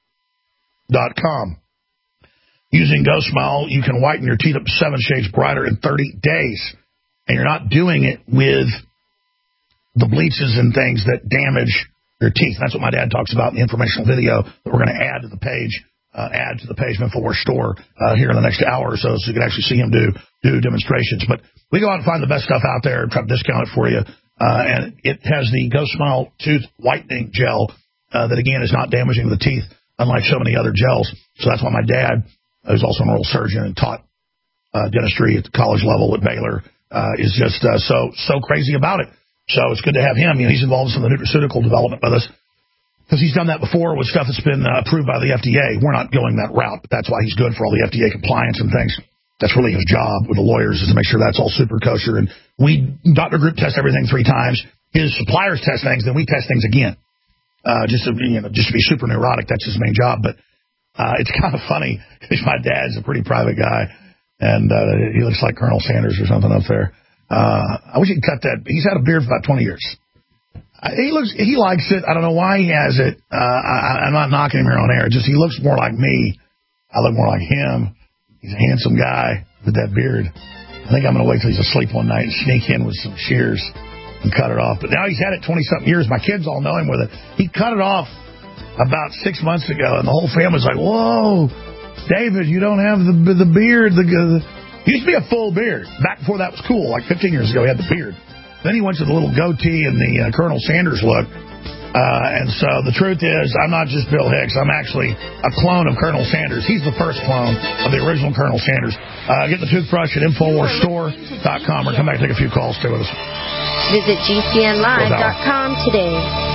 dot com. Using Go Smile, you can whiten your teeth up to seven shades brighter in thirty days. And you're not doing it with the bleaches and things that damage your teeth. That's what my dad talks about in the informational video that we're going to add to the page, uh, add to the page of Infowars Store uh, here in the next hour or so, so you can actually see him do do demonstrations. But we go out and find the best stuff out there and try to discount it for you. Uh, and it has the Go Smile Tooth Whitening Gel uh, that, again, is not damaging the teeth, unlike so many other gels. So that's why my dad, who's also an oral surgeon and taught uh, dentistry at the college level at Baylor, uh, is just uh, so so crazy about it. So it's good to have him. You know, he's involved in some of the nutraceutical development with us because he's done that before with stuff that's been uh, approved by the F D A. We're not going that route, but that's why he's good for all the F D A compliance and things. That's really his job with the lawyers, is to make sure that's all super kosher. And we, Doctor Group, test everything three times. His suppliers test things, then we test things again. Uh, just to, you know, just to be super neurotic. That's his main job. But uh, it's kind of funny because my dad's a pretty private guy, and uh, he looks like Colonel Sanders or something up there. Uh, I wish he'd cut that. He's had a beard for about twenty years. Uh, he looks, he likes it. I don't know why he has it. Uh, I, I'm not knocking him here on air. Just he looks more like me. I look more like him. He's a handsome guy with that beard. I think I'm going to wait till he's asleep one night and sneak in with some shears and cut it off. But now he's had it twenty-something years. My kids all know him with it. He cut it off about six months ago, and the whole family's like, "Whoa, David, you don't have the the beard." The, the He used to be a full beard. Back before that was cool, like fifteen years ago, he had the beard. Then he went to the little goatee and the uh, Colonel Sanders look. Uh, and so the truth is, I'm not just Bill Hicks. I'm actually a clone of Colonel Sanders. He's the first clone of the original Colonel Sanders. Uh, get the toothbrush at Infowars Store dot com or come back and take a few calls too with us. Visit G C N Live dot com today.